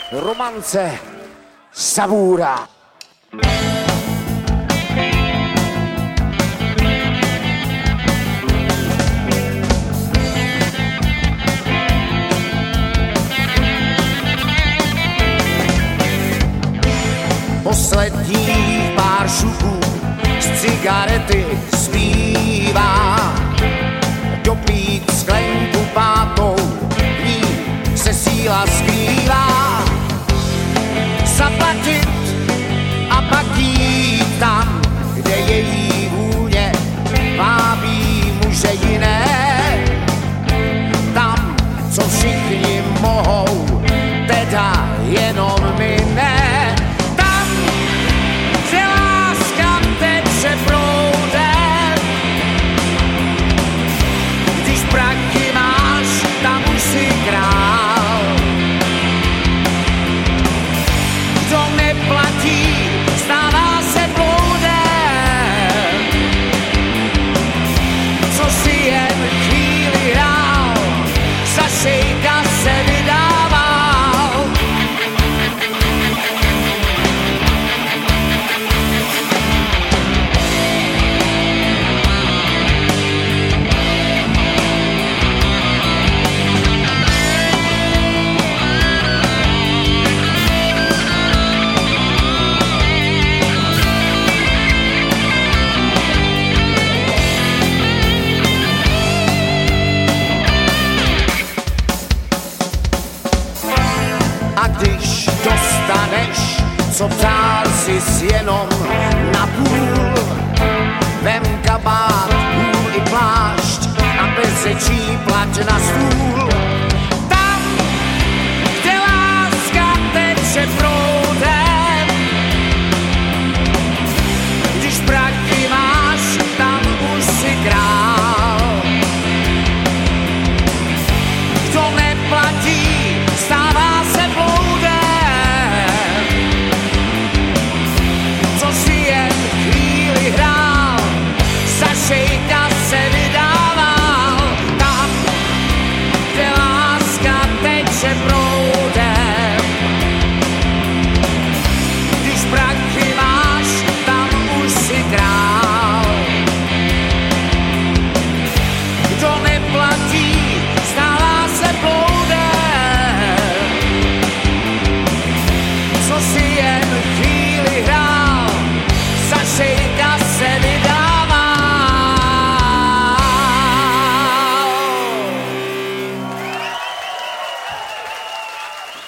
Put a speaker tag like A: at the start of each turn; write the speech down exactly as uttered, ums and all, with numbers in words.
A: romance Savůra. Posledních pár šupů z cigarety zpívá, dopít sklenku pátou, v ní se síla skrývá. Zaplatit a pak jít tam, kde její vůně vábí muže jiné. Tam, co všichni mohou, teda jenom my ne. A když dostaneš, co přál jsi jenom na půl, vem kabát, hůl i plášť a bezečí plať na stůl.